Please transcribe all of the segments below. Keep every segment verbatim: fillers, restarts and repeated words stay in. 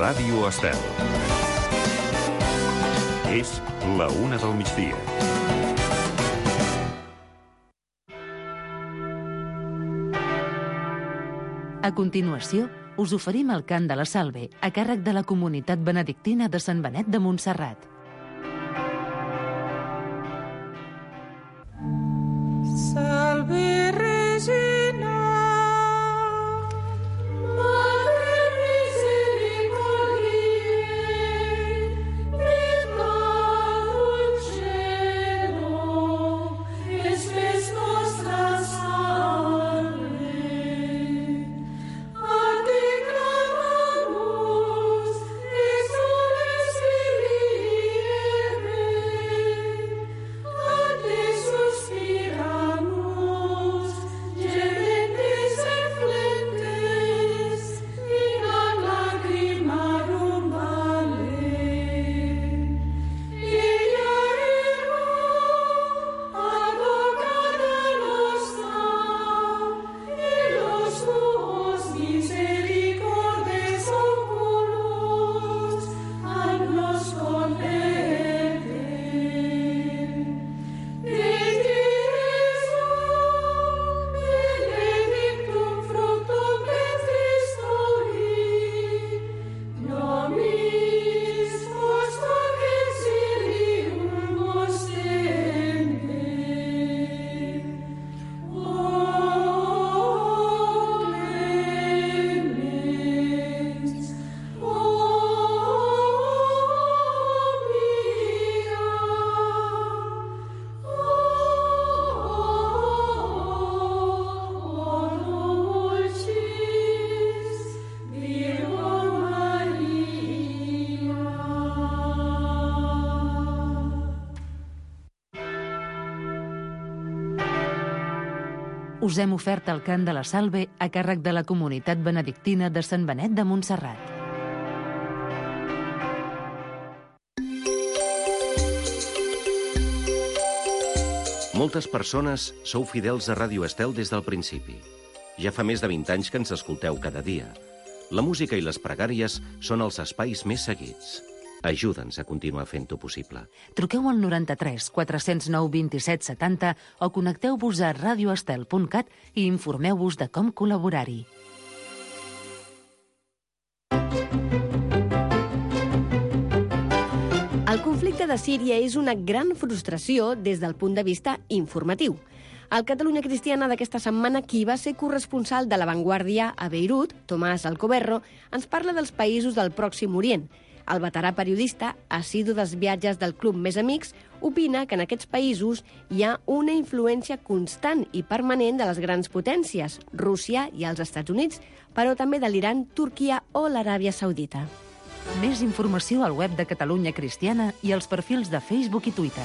Ràdio Estel. És la una del migdia. A continuació, us oferim el cant de la Salve a càrrec de la comunitat benedictina de Sant Benet de Montserrat. Salve Regina, Madre misericordiae, vita dulcedo, espes nostra salve. A te clamamus, exoles filii Eve, a te suspiramus, gementes et flentes, in ad lacrimarum vale. Ella ego, advocata nostra, e los tuos misericordes oculos, ad nos converten. Benedictum fructum ventris tui, nobis post exilium ostende. O clemens, o pia, o dulcis Virgo Maria. Us hem ofert el cant de la Salve a càrrec de la comunitat benedictina de Sant Benet de Montserrat. Moltes persones sou fidels a Ràdio Estel des del principi. Ja fa més de vint anys que ens escolteu cada dia. La música i les pregàries són els espais més seguits. Ajuda'ns a continuar fent-ho possible. Truqueu al noranta-tres quatre zero nou vint-i-set setanta o connecteu-vos a radioestel punt cat i informeu-vos de com col·laborar-hi. El conflicte de Síria és una gran frustració des del punt de vista informatiu. Al Catalunya Cristiana d'aquesta setmana, qui va ser corresponsal de La Vanguardia a Beirut, Tomàs Alcoberro, ens parla dels països del Pròxim Orient. El veterà periodista, assidu dels viatges del Club Més Amics, opina que en aquests països hi ha una influència constant i permanent de les grans potències, Rússia i els Estats Units, però també de l'Iran, Turquia o l'Aràbia Saudita. Més informació al web de Catalunya Cristiana i als perfils de Facebook i Twitter.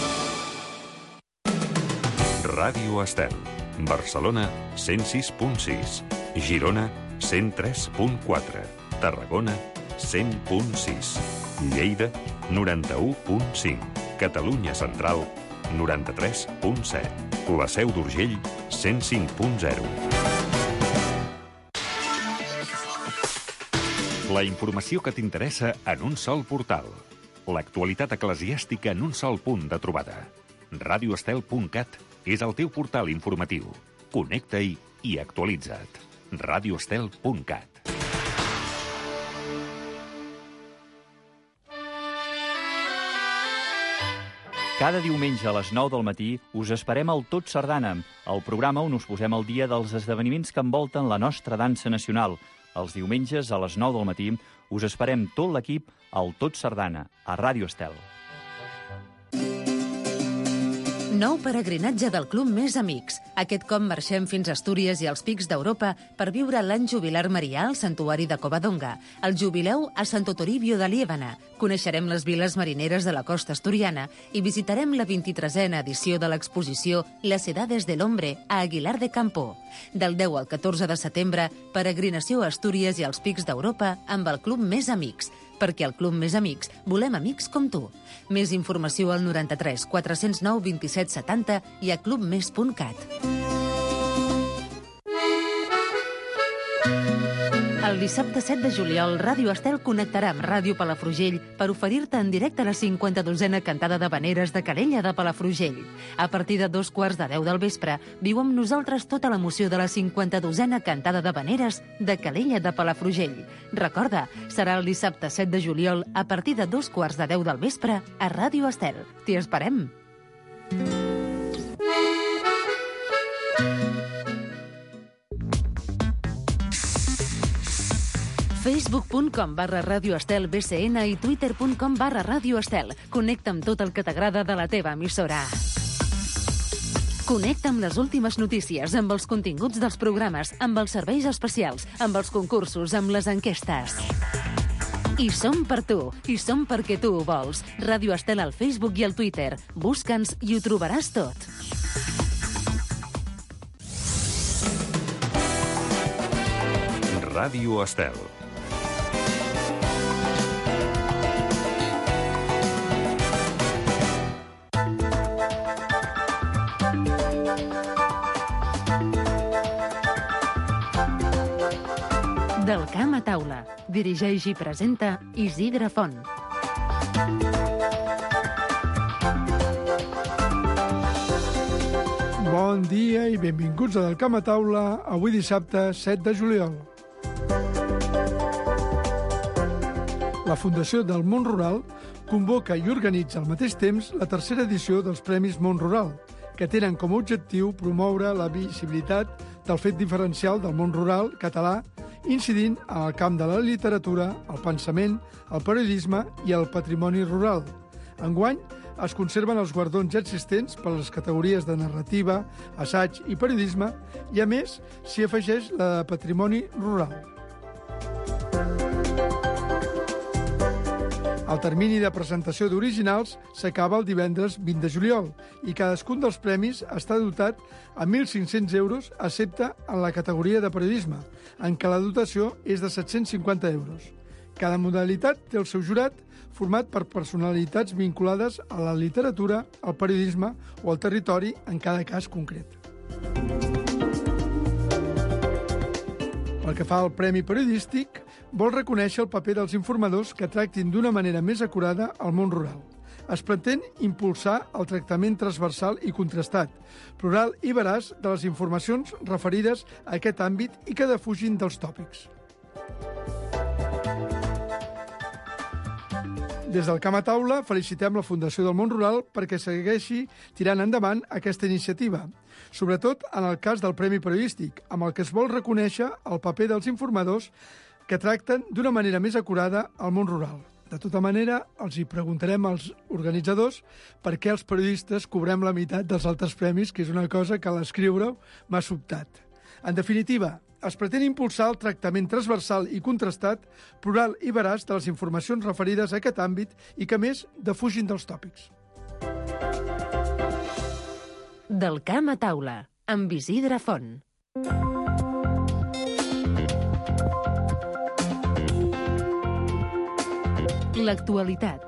Ràdio Estel. Barcelona, cent sis punt sis. Girona, cent tres punt quatre. Tarragona, cent punt sis. Lleida, noranta-u punt cinc. Catalunya Central, noranta-tres punt set. La Seu d'Urgell, cent cinc punt zero. La informació que t'interessa en un sol portal. L'actualitat eclesiàstica en un sol punt de trobada. radioestel punt cat és el teu portal informatiu. Connecta-hi i actualitza't. radioestel punt cat. Cada diumenge a les nou del matí us esperem al Tot Sardana, el programa on us posem al dia dels esdeveniments que envolten la nostra dansa nacional. Els diumenges a les nou del matí us esperem tot l'equip al Tot Sardana, a Ràdio Estel. Nou peregrinatge del Club Més Amics. Aquest cop marxem fins a Astúries i als Pics d'Europa per viure l'any jubilar marià al santuari de Covadonga, el jubileu a Santo Toribio de Liébana. Coneixerem les viles marineres de la costa asturiana i visitarem la vint-i-tresena edició de l'exposició Les Edades del Hombre a Aguilar de Campoo. Del deu al catorze de setembre, peregrinació a Astúries i als Pics d'Europa amb el Club Més Amics. perquè al Club Més Amics volem amics com tu. Més informació al noranta-tres quatre zero nou vint-i-set setanta i a clubmes punt cat. El dissabte set de juliol, Ràdio Estel connectarà amb Ràdio Palafrugell per oferir-te en directe la cinquanta-dosena cantada d'havaneres de Calella de Palafrugell. A partir de dos quarts de deu del vespre, viu amb nosaltres tota l'emoció de la cinquanta-dosena cantada d'havaneres de Calella de Palafrugell. Recorda, serà el dissabte set de juliol a partir de dos quarts de deu del vespre a Ràdio Estel. T'hi esperem! facebook.com barra Radio Estel B C N i twitter.com barra Radio Estel. Connecta amb tot el que t'agrada de la teva emissora. Connecta amb les últimes notícies, amb els continguts dels programes, amb els serveis especials, amb els concursos, amb les enquestes. I som per tu, i som perquè tu ho vols. Radio Estel al Facebook i al Twitter. Busca'ns i ho trobaràs tot. Ràdio Estel. Del camp a taula. Dirigeix i presenta Isidre Font. Bon dia i benvinguts a Del camp a taula, avui dissabte set de juliol. La Fundació del Món Rural convoca i organitza al mateix temps la tercera edició dels Premis Món Rural, que tenen com a objectiu promoure la visibilitat del fet diferencial del món rural català, incidint en el camp de la literatura, el pensament, el periodisme i el patrimoni rural. Enguany es conserven els guardons ja existents per a les categories de narrativa, assaig i periodisme i, a més, s'hi afegeix la de patrimoni rural. El termini de presentació d'originals s'acaba el divendres vint de juliol i cadascun dels premis està dotat a mil cinc-cents euros, excepte en la categoria de periodisme, en què la dotació és de set-cents cinquanta euros. Cada modalitat té el seu jurat, format per personalitats vinculades a la literatura, al periodisme o al territori en cada cas concret. Pel que fa al Premi Periodístic, vol reconèixer el paper dels informadors que tractin d'una manera més acurada el món rural. Es pretén impulsar el tractament transversal i contrastat, plural i veraç de les informacions referides a aquest àmbit i que defugin dels tòpics. Des del camp a taula felicitem la Fundació del Món Rural perquè segueixi tirant endavant aquesta iniciativa, sobretot en el cas del Premi Periodístic, amb el que es vol reconèixer el paper dels informadors que tracten d'una manera més acurada el món rural. De tota manera, els hi preguntarem als organitzadors per què els periodistes cobrem la meitat dels altres premis, que és una cosa que a l'escriure m'ha sobtat. En definitiva, es pretén impulsar el tractament transversal i contrastat, plural i veraç de les informacions referides a aquest àmbit i que, més, defugin dels tòpics. Del camp a taula, amb Isidre Font. L'actualitat.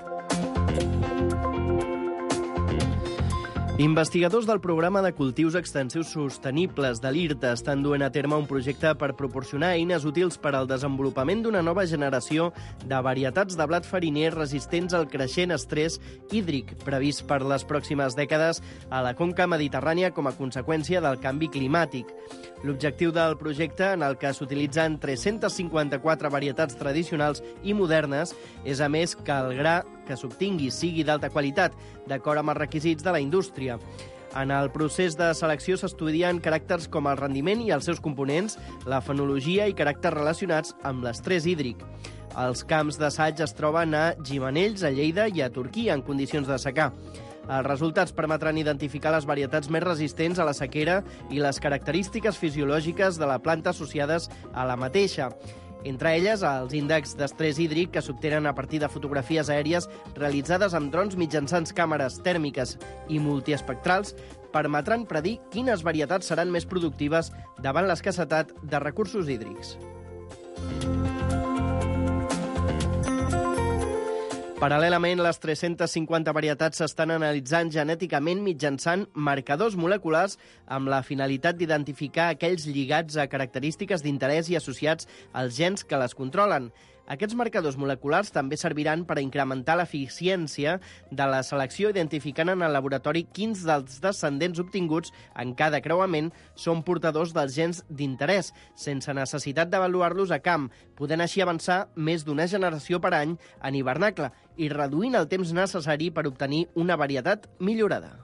Investigadors del Programa de Cultius Extensius Sostenibles de l'I R T A estan duent a terme un projecte per proporcionar eines útils per al desenvolupament d'una nova generació de varietats de blat fariner resistents al creixent estrès hídric previst per les pròximes dècades a la conca mediterrània com a conseqüència del canvi climàtic. L'objectiu del projecte, en el que s'utilitzen tres-centes cinquanta-quatre varietats tradicionals i modernes, és a més que el gra que s'obtingui sigui d'alta qualitat, d'acord amb els requisits de la indústria. En el procés de selecció s'estudien caràcters com el rendiment i els seus components, la fenologia i caràcters relacionats amb l'estrès hídric. Els camps d'assaig es troben a Gimenells, a Lleida i a Turquia, en condicions de secà. Els resultats permetran identificar les varietats més resistents a la sequera i les característiques fisiològiques de la planta associades a la mateixa. Entre elles, els índexs d'estrès hídric que s'obtenen a partir de fotografies aèries realitzades amb drons mitjançant càmeres tèrmiques i multiespectrals permetran predir quines varietats seran més productives davant l'escassetat de recursos hídrics. Paral·lelament, les tres-centes cinquanta varietats s'estan analitzant genèticament mitjançant marcadors moleculars amb la finalitat d'identificar aquells lligats a característiques d'interès i associats als gens que les controlen. Aquests marcadors moleculars també serviran per a incrementar l'eficiència de la selecció, identificant en el laboratori quins dels descendents obtinguts en cada creuament són portadors dels gens d'interès, sense necessitat d'avaluar-los a camp, podent així avançar més d'una generació per any en hivernacle i reduint el temps necessari per obtenir una varietat millorada.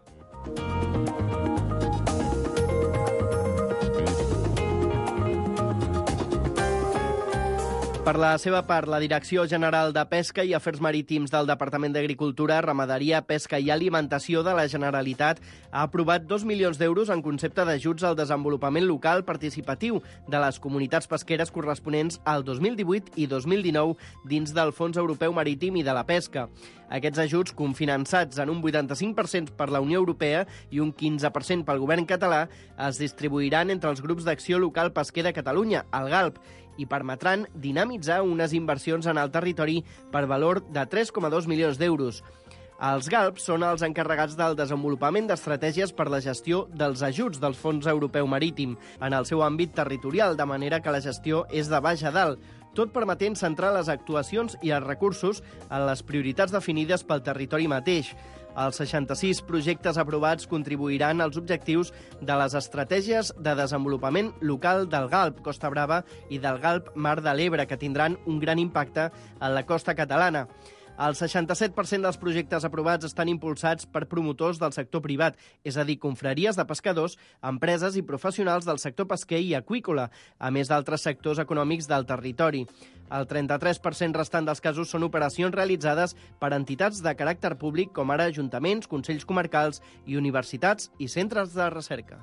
Per la seva part, la Direcció General de Pesca i Afers Marítims del Departament d'Agricultura, Ramaderia, Pesca i Alimentació de la Generalitat ha aprovat dos milions d'euros en concepte d'ajuts al desenvolupament local participatiu de les comunitats pesqueres corresponents al dos mil divuit i dos mil dinou dins del Fons Europeu Marítim i de la Pesca. Aquests ajuts, confinançats en un vuitanta-cinc per cent per la Unió Europea i un quinze per cent pel govern català, es distribuiran entre els grups d'acció local pesquer de Catalunya, el GALP, i permetran dinamitzar unes inversions en el territori per valor de tres coma dos milions d'euros. Els GALP són els encarregats del desenvolupament d'estratègies per la gestió dels ajuts del Fons Europeu Marítim en el seu àmbit territorial, de manera que la gestió és de baix a dalt, tot permetent centrar les actuacions i els recursos en les prioritats definides pel territori mateix. Els seixanta-sis projectes aprovats contribuiran als objectius de les estratègies de desenvolupament local del GALP Costa Brava i del GALP Mar de l'Ebre, que tindran un gran impacte en la costa catalana. El seixanta-set per cent dels projectes aprovats estan impulsats per promotors del sector privat, és a dir, confraries de pescadors, empreses i professionals del sector pesquer i aqüícola, a més d'altres sectors econòmics del territori. El trenta-tres per cent restant dels casos són operacions realitzades per entitats de caràcter públic, com ara ajuntaments, consells comarcals i universitats i centres de recerca.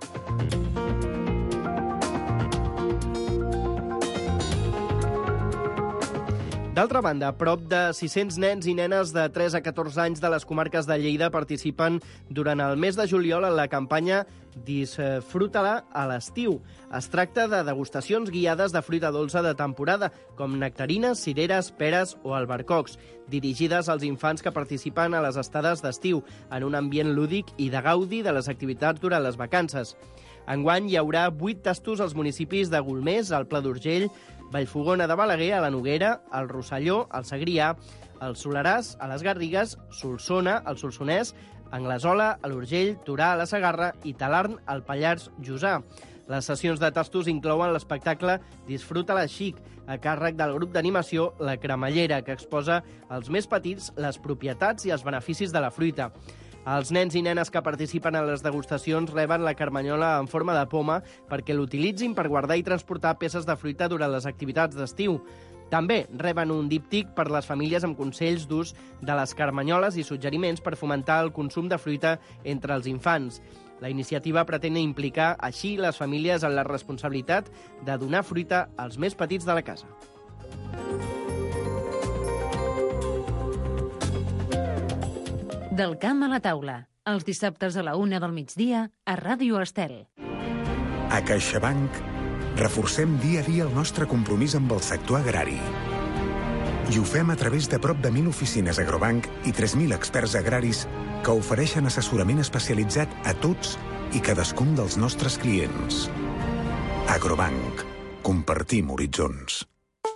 D'altra banda, prop de sis-cents nens i nenes de tres a catorze anys de les comarques de Lleida participen durant el mes de juliol en la campanya Disfruta-la a l'estiu. Es tracta de degustacions guiades de fruita dolça de temporada, com nectarines, cireres, peres o albercocs, dirigides als infants que participen a les estades d'estiu, en un ambient lúdic i de gaudi de les activitats durant les vacances. Enguany hi haurà vuit tastos als municipis de Golmés, al Pla d'Urgell, Vallfogona de Balaguer, a la Noguera, al Rosselló, al Segrià, al Soleràs, a les Garrigues, Solsona, al Solsonès, Anglesola, a l'Urgell, Torà, a la Segarra i Talarn, al Pallars Jussà. Les sessions de tastos inclouen l'espectacle Disfruta-la Xic, a càrrec del grup d'animació La Cremallera, que exposa als més petits les propietats i els beneficis de la fruita. Els nens i nenes que participen en les degustacions reben la carmanyola en forma de poma perquè l'utilitzin per guardar i transportar peces de fruita durant les activitats d'estiu. També reben un díptic per les famílies amb consells d'ús de les carmanyoles i suggeriments per fomentar el consum de fruita entre els infants. La iniciativa pretén implicar així les famílies en la responsabilitat de donar fruita als més petits de la casa. Del camp a la taula, els dissabtes a la una del migdia a Ràdio Estel. A CaixaBank reforcem dia a dia el nostre compromís amb el sector agrari. I ho fem a través de prop de mil oficines Agrobank i tres mil experts agraris que ofereixen assessorament especialitzat a tots i cadascun dels nostres clients. Agrobank. Compartim horitzons.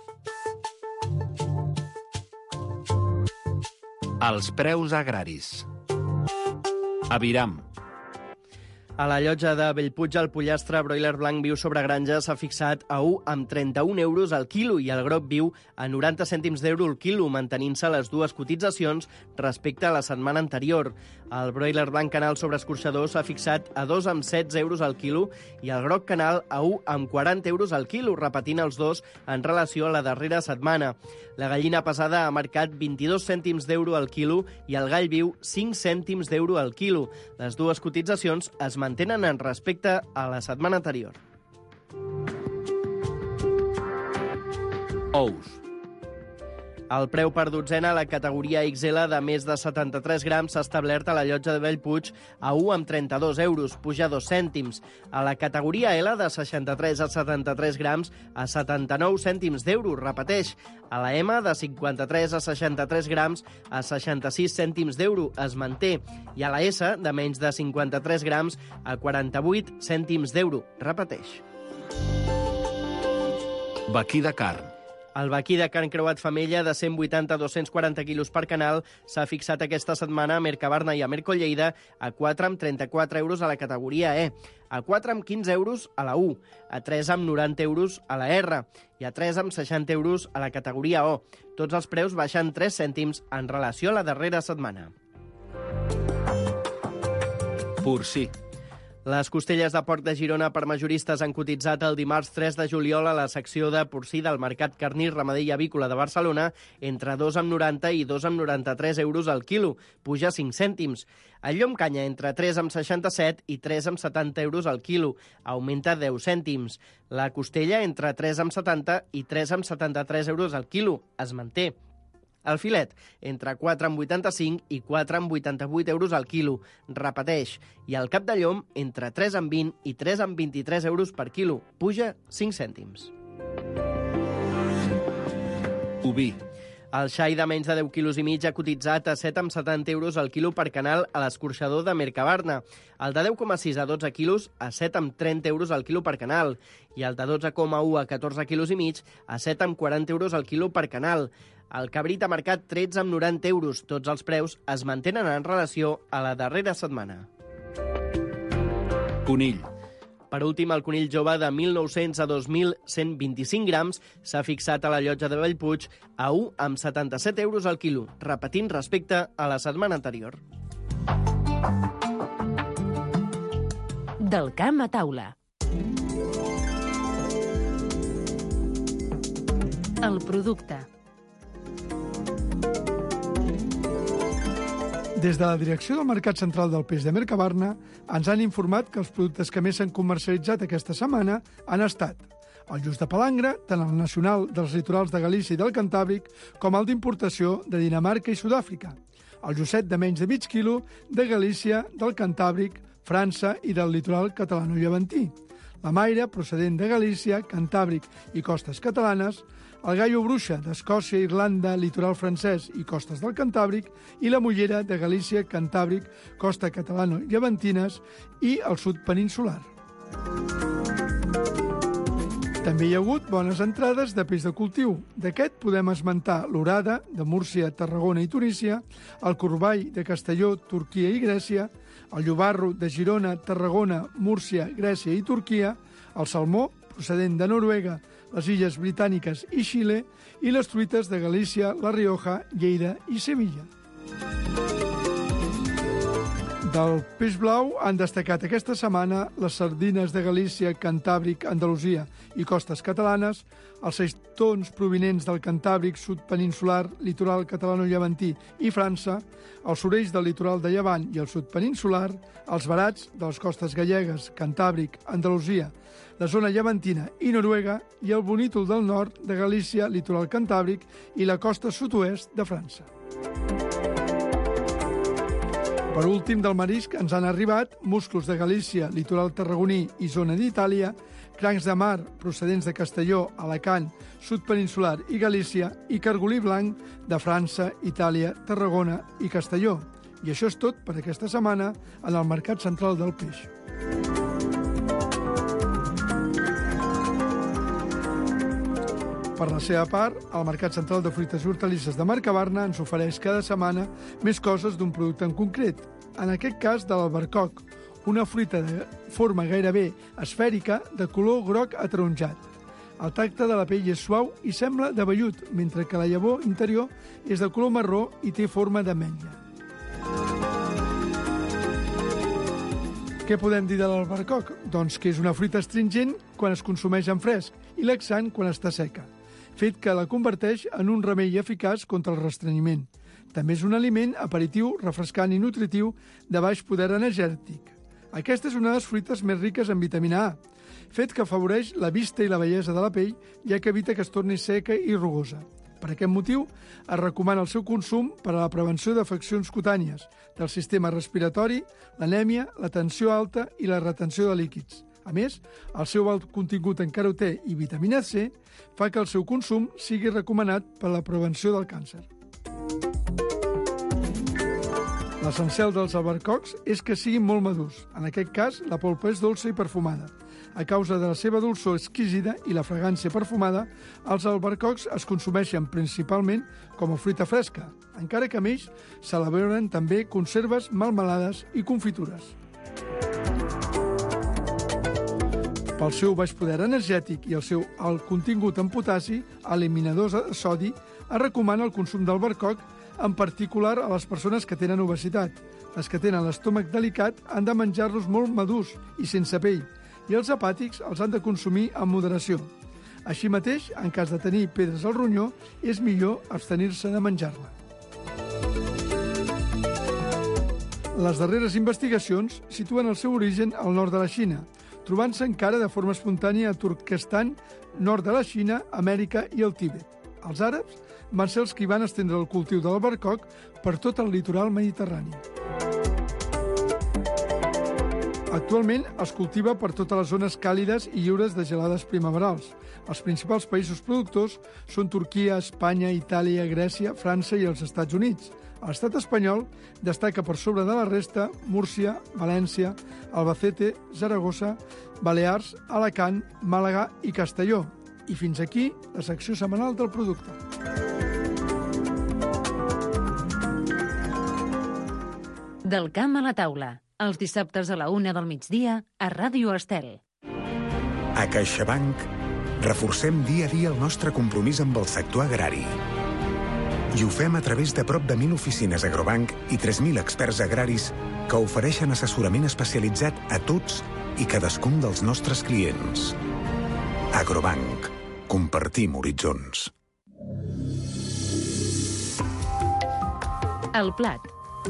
Els preus agraris. Aviram. A la llotja de Bellpuig, el pollastre broiler blanc viu sobre granja s'ha fixat a un amb trenta-un euros al quilo i el groc viu a noranta cèntims d'euro al quilo, mantenint-se les dues cotitzacions respecte a la setmana anterior. El broiler blanc canal sobre escorxador s'ha fixat a dos amb setze euros al quilo i el groc canal a un amb quaranta euros al quilo, repetint els dos en relació a la darrera setmana. La gallina pesada ha marcat vint-i-dos cèntims d'euro al quilo i el gall viu cinc cèntims d'euro al quilo. Les dues cotitzacions es mantenen en respecte a la setmana anterior. Ous. El preu per dotzena a la categoria X L de més de setanta-tres grams s'ha establert a la Llotja de Bellpuig a un coma trenta-dos euros, puja dos cèntims. A la categoria L de seixanta-tres a setanta-tres grams a setanta-nou cèntims d'euro, repeteix. A la M de cinquanta-tres a seixanta-tres grams a seixanta-sis cèntims d'euro, es manté. I a la S de menys de cinquanta-tres grams a quaranta-vuit cèntims d'euro, repeteix. Vaquí de carn. El vaquí de carn creuat femella de cent vuitanta a dos-cents quaranta quilos per canal s'ha fixat aquesta setmana a Mercabarna i a Mercollleida a quatre coma trenta-quatre euros a la categoria E, a quatre coma quinze euros a la U, a tres coma noranta euros a la R i a tres coma seixanta euros a la categoria O. Tots els preus baixen tres cèntims en relació a la darrera setmana. Porcí. Les costelles de porc de Girona per majoristes han cotitzat el dimarts tres de juliol a la secció de porcí del Mercat Carnís, Ramader i Avícola de Barcelona entre dos coma noranta i dos coma noranta-tres euros al quilo, puja cinc cèntims. El llom canya entre tres coma seixanta-set i tres coma setanta euros al quilo, augmenta deu cèntims. La costella entre tres coma setanta i tres coma setanta-tres euros al quilo, es manté. El filet, entre quatre coma vuitanta-cinc i quatre coma vuitanta-vuit euros al quilo, repeteix. I el cap de llom, entre tres coma vint i tres coma vint-i-tres euros per quilo, puja cinc cèntims. Oví. El xai de menys de deu quilos i mig ha cotitzat a set coma setanta euros al quilo per canal a l'escorxador de Mercabarna. El de deu coma sis a dotze quilos a set coma trenta euros al quilo per canal. I el de dotze coma u a catorze quilos i mig a set coma quaranta euros al quilo per canal. El cabrit ha marcat tretze coma noranta euros. Tots els preus es mantenen en relació a la darrera setmana. Conill. Per últim, el conill jove de mil nou-cents a dos mil cent vint-i-cinc grams s'ha fixat a la Llotja de Bellpuig a un coma setanta-set euros al quilo, repetint respecte a la setmana anterior. Del camp a taula. El producte. Des de la direcció del Mercat Central del Peix de Mercabarna ens han informat que els productes que més s'han comercialitzat aquesta setmana han estat el lluç de palangre, tant el nacional dels litorals de Galícia i del Cantàbric com el d'importació de Dinamarca i Sud-àfrica, el llucet de menys de mig quilo de Galícia, del Cantàbric, França i del litoral catalano-llevantí, la maire procedent de Galícia, Cantàbric i costes catalanes, el gallo bruixa d'Escòcia, Irlanda, litoral francès i costes del Cantàbric i la mollera de Galícia, Cantàbric, costa catalano-llevantines i el sud peninsular. També hi ha hagut bones entrades de peix de cultiu. D'aquest podem esmentar l'orada, de Múrcia, Tarragona i Tunísia, el corball de Castelló, Turquia i Grècia, el llobarro de Girona, Tarragona, Múrcia, Grècia i Turquia, el salmó, procedent de Noruega, les Illes Britàniques i Xile, i les truites de Galícia, La Rioja, Lleida i Sevilla. Del peix blau han destacat aquesta setmana les sardines de Galícia, Cantàbric, Andalusia i costes catalanes, els seitons provinents del Cantàbric, sud peninsular, litoral catalano-llevantí i França, els sorells del litoral de Llevant i el sud peninsular, els barats de les costes gallegues, Cantàbric, Andalusia, la zona llevantina i Noruega i el bonítol del nord de Galícia, litoral Cantàbric i la costa sud-oest de França. Per últim, del marisc ens han arribat musclos de Galícia, litoral tarragoní i zona d'Itàlia, crancs de mar procedents de Castelló, Alacant, sud peninsular i Galícia i cargolí blanc de França, Itàlia, Tarragona i Castelló. I això és tot per aquesta setmana en el Mercat Central del Peix. Per la seva part, el Mercat Central de Fruites i Hortalisses de Mercabarna ens ofereix cada setmana més coses d'un producte en concret. En aquest cas, de l'albercoc, una fruita de forma gairebé esfèrica de color groc ataronjat. El tacte de la pell és suau i sembla de vellut, mentre que la llavor interior és de color marró i té forma d'ametlla. Què podem dir de l'albercoc? Doncs que és una fruita astringent quan es consumeix en fresc i laxant quan està seca, fet que la converteix en un remei eficaç contra el restrenyiment. També és un aliment aperitiu, refrescant i nutritiu de baix poder energètic. Aquesta és una de les fruites més riques en vitamina A, fet que afavoreix la vista i la bellesa de la pell, ja que evita que es torni seca i rugosa. Per aquest motiu, es recomana el seu consum per a la prevenció d'afeccions cutànies, del sistema respiratori, l'anèmia, la tensió alta i la retenció de líquids. A més, el seu alt contingut en carotè i vitamina C fa que el seu consum sigui recomanat per a la prevenció del càncer. L'essencial dels albercocs és que siguin molt madurs. En aquest cas, la polpa és dolça i perfumada. A causa de la seva dolçor exquisida i la fragància perfumada, els albercocs es consumeixen principalment com a fruita fresca, encara que amb ells s'elaboren també conserves, melmelades i confitures. Pel seu baix poder energètic i el seu alt contingut en potassi, eliminadors de sodi, es recomana el consum d'albercoc, en particular a les persones que tenen obesitat. Les que tenen l'estómac delicat han de menjar-los molt madurs i sense pell, i els hepàtics els han de consumir amb moderació. Així mateix, en cas de tenir pedres al ronyó, és millor abstenir-se de menjar-la. Les darreres investigacions situen el seu origen al nord de la Xina, trobant-se encara de forma espontània a Turquestan, nord de la Xina, Amèrica i el Tíbet. Els àrabs van ser els que hi van estendre el cultiu de l'albercoc per tot el litoral mediterrani. Actualment es cultiva per totes les zones càlides i lliures de gelades primaverals. Els principals països productors són Turquia, Espanya, Itàlia, Grècia, França i els Estats Units. A l'estat espanyol destaca per sobre de la resta Múrcia, València, Albacete, Zaragoza, Balears, Alacant, Màlaga i Castelló. I fins aquí la secció setmanal del producte. Del camp a la taula, els dissabtes a la una del migdia a Ràdio Estel. A CaixaBank reforcem dia a dia el nostre compromís amb el sector agrari. I ho fem a través de prop de mil oficines Agrobank i tres mil experts agraris que ofereixen assessorament especialitzat a tots i cadascun dels nostres clients. Agrobank. Compartim horitzons. El plat.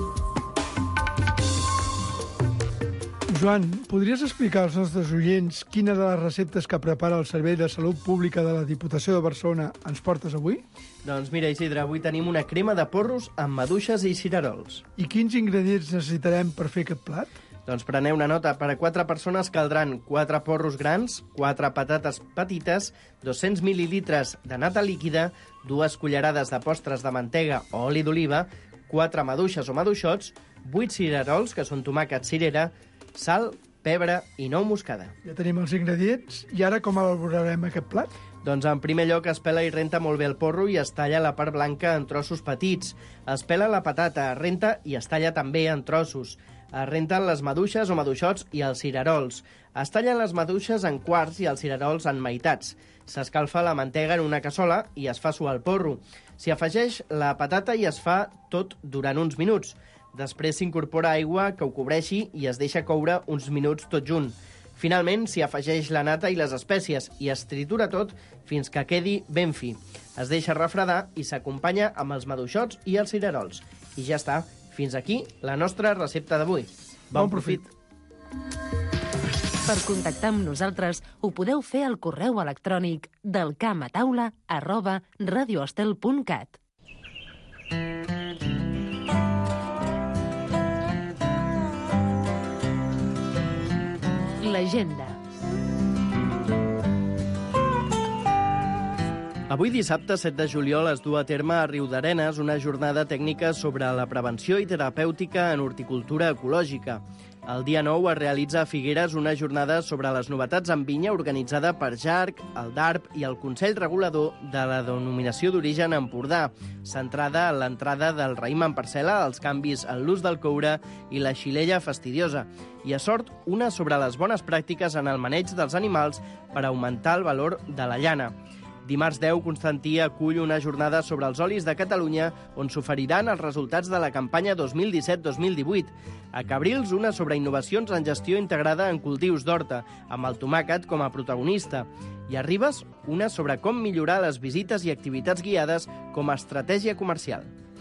Joan, podries explicar als nostres oients quina de les receptes que prepara el Servei de Salut Pública de la Diputació de Barcelona ens portes avui? Doncs mira, Isidre, avui tenim una crema de porros amb maduixes i cirerols. I quins ingredients necessitarem per fer aquest plat? Doncs preneu una nota. Per a quatre persones caldran quatre porros grans, quatre patates petites, dos-cents mil·lilitres de nata líquida, dues cullerades de postres de mantega o oli d'oliva, quatre maduixes o maduixots, vuit cirerols, que són tomàquets cirera, sal, pebre i nou moscada. Ja tenim els ingredients. I ara com elaborarem aquest plat? Doncs en primer lloc es pela i renta molt bé el porro i es talla la part blanca en trossos petits. Es pela la patata, es renta i es talla també en trossos. Es renten les maduixes o maduixots i els cirerols. Es tallen les maduixes en quarts i els cirerols en meitats. S'escalfa la mantega en una cassola i es fa suar el porro. S'hi afegeix la patata i es fa tot durant uns minuts. Després s'incorpora aigua que ho cobreixi i es deixa coure uns minuts tot junt. Finalment s'hi afegeix la nata i les espècies i es tritura tot fins que quedi ben fi. Es deixa refredar i s'acompanya amb els maduixots i els cirerols. I ja està. Fins aquí la nostra recepta d'avui. Bon, bon profit. Per contactar amb nosaltres ho podeu fer al correu electrònic delcamataula arroba radioestel punt cat. L'agenda. Avui dissabte, set de juliol, es du a terme a Riudarenes una jornada tècnica sobre la prevenció i terapèutica en horticultura ecològica. El dia nou es realitza a Figueres una jornada sobre les novetats en vinya organitzada per J A R C, el D A R P i el Consell Regulador de la Denominació d'Origen Empordà, centrada en l'entrada del raïm en parcel·la, els canvis en l'ús del coure i la xilella fastidiosa. I a Sort, una sobre les bones pràctiques en el maneig dels animals per augmentar el valor de la llana. Dimarts deu, Constantí acull una jornada sobre els olis de Catalunya on s'oferiran els resultats de la campanya dos mil disset dos mil divuit. A Cabrils, una sobre innovacions en gestió integrada en cultius d'horta, amb el tomàquet com a protagonista. I a Ribes, una sobre com millorar les visites i activitats guiades com a estratègia comercial.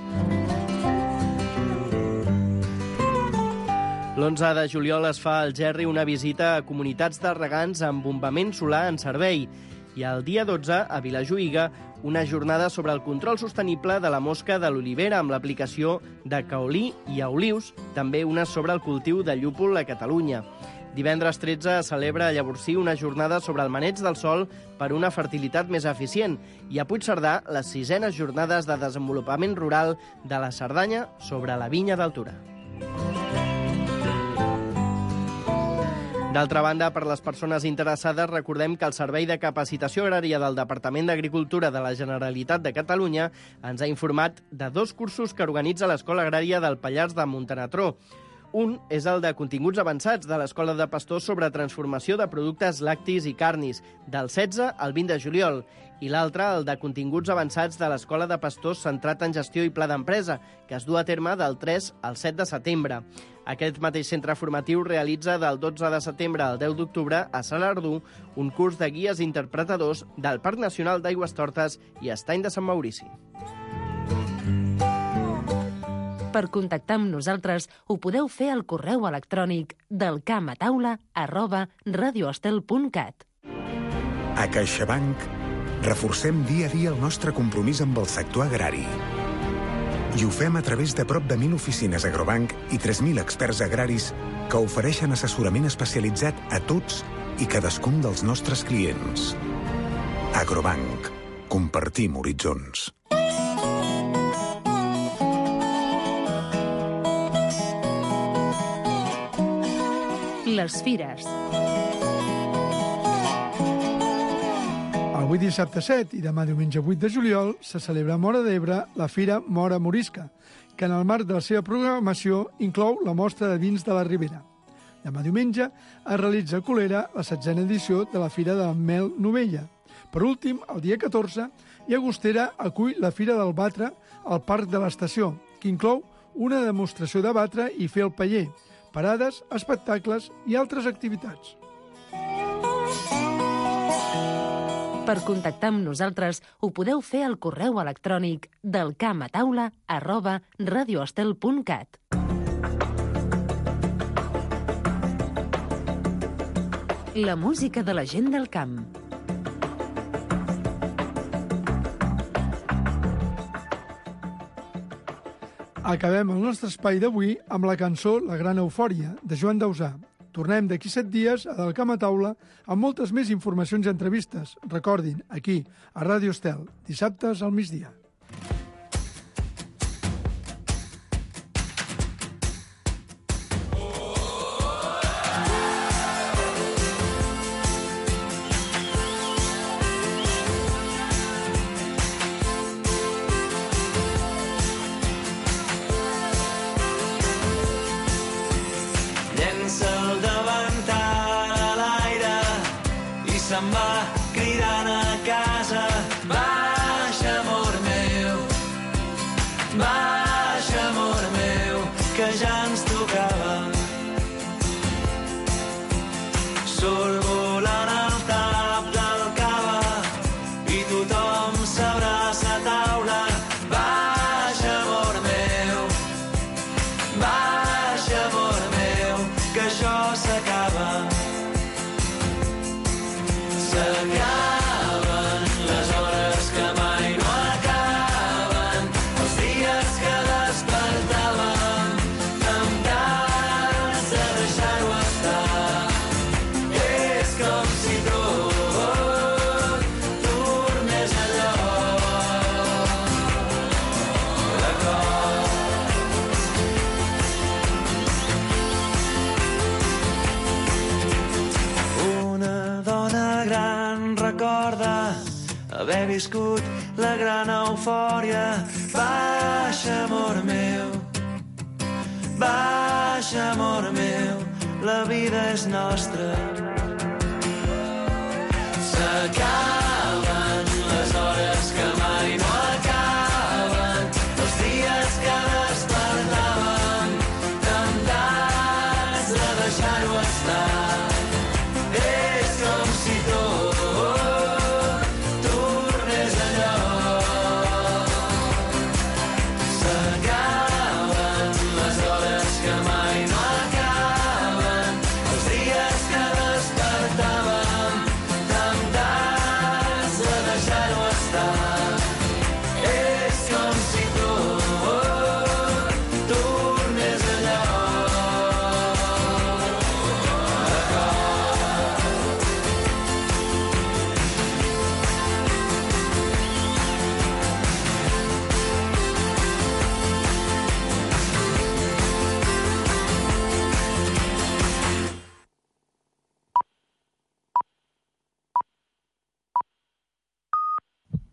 l'onze de juliol es fa al Gerri una visita a comunitats de regants amb bombament solar en servei. I el dia dotze, a Vilajuïga, una jornada sobre el control sostenible de la mosca de l'olivera amb l'aplicació de caolí i olius, també una sobre el cultiu de llúpol a Catalunya. Divendres tretze es celebra a Llavorsí una jornada sobre el maneig del sòl per una fertilitat més eficient i a Puigcerdà les sisenes jornades de desenvolupament rural de la Cerdanya sobre la vinya d'Altura. D'altra banda, per les persones interessades, recordem que el Servei de Capacitació Agrària del Departament d'Agricultura de la Generalitat de Catalunya ens ha informat de dos cursos que organitza l'Escola Agrària del Pallars de Montenatró. Un és el de continguts avançats de l'Escola de Pastors sobre transformació de productes lactis i carnis, del setze al vint de juliol, i l'altre el de continguts avançats de l'Escola de Pastors centrat en gestió i pla d'empresa, que es du a terme del tres al set de setembre. Aquest mateix centre formatiu realitza del dotze de setembre al deu d'octubre a Salardú un curs de guies interpretadors del Parc Nacional d'Aigüestortes i Estany de Sant Maurici. Per contactar amb nosaltres ho podeu fer al correu electrònic del camp a taula arroba radioestel punt cat. A CaixaBank reforcem dia a dia el nostre compromís amb el sector agrari. I ho fem a través de prop de mil oficines Agrobank i tres mil experts agraris que ofereixen assessorament especialitzat a tots i cadascun dels nostres clients. Agrobank. Compartim horitzons. Les fires. Avui dissabte set i demà diumenge vuit de juliol se celebra a Móra d'Ebre la Fira Móra Morisca, que en el marc de la seva programació inclou la mostra de vins de la Ribera. Demà diumenge es realitza a Colera la setzena edició de la Fira de Mel Novella. Per últim, el dia catorze, Llagostera acull la Fira del Batre al Parc de l'Estació, que inclou una demostració de batre i fer el paller, parades, espectacles i altres activitats. Per contactar amb nosaltres ho podeu fer al correu electrònic del camp a taula arroba radioestel punt cat. La música de la gent del camp. Acabem el nostre espai d'avui amb la cançó La gran eufòria, de Joan Dausà. Tornem d'aquí set dies a Del Camp a Taula amb moltes més informacions i entrevistes. Recordin, aquí, a Ràdio Estel, dissabtes al migdia. Se'n va cridant a casa. Baixa, amor meu, baixa, amor meu, que ja ens tocava. Surt volant el tap del cava i tothom s'abraça a taula. Baixa, amor meu, baixa, amor meu, que això s'acaba. S'acaben les hores que mai no acaben, els dies que despertàvem amb ganes de deixar-ho estar. És com si tot tornés a lloc de cop. Una dona gran recorda haver viscut la gran eufòria. Baixa, amor meu, baixa, amor meu, la vida és nostra. S'acaben les hores que mai no acaben, els dies que despertàvem amb ganes de deixar-ho estar. És com si tot tornés a lloc. S'acaben les hores que mai no acaben, els dies que despertàvem amb ganes estar.